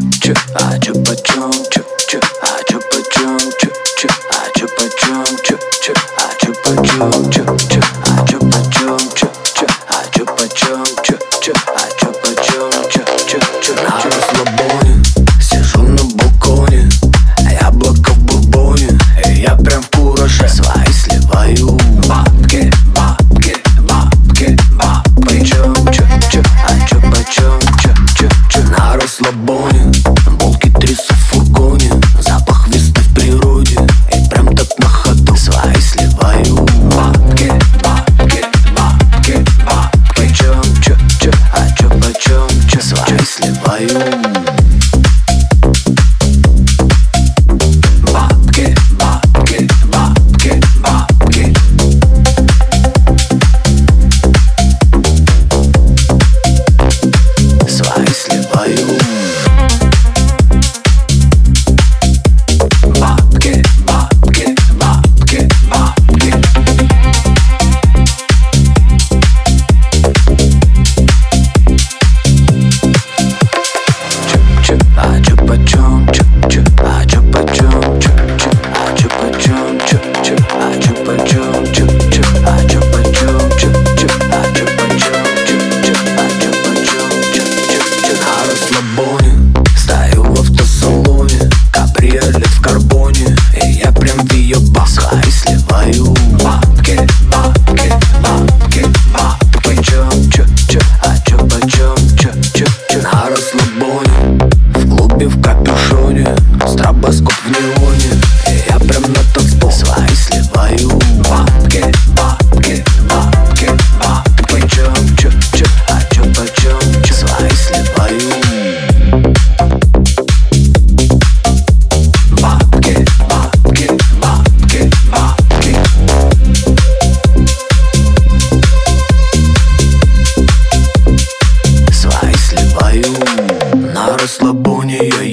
чё, а чё почём, чё, а чё почём, чё, а чё почём, чё, а чё почём, чё, а чё почём, чё, а чё почём, чё, а чё почём, чё. На расслабоне сижу на балконе, яблоко в бурбоне, и я прям в кураже свои сливаю. Бабки, бабки, бабки, бабки. Чё, а чё почём, чё. На расслабоне волки трясут в фургоне, запах весны в природе, и прям так на ходу свои сливаю. Бабки, бабки, бабки, бабки. Чё, а чё почём, свои сливаю. Стою в автосалоне, кабриолет в карбоне, и я прям в её свои сливаю. Бабки, бабки, бабки, бабки. Чё, а чё почём, чё. На расслабоне, в клубе в капюшоне, стробоскоп в неоне, и я прям на танцпол свои сливаю. Бабки, бабки, бабки, бабки. Чё, а чё почём, свои сливаю. На расслабоне я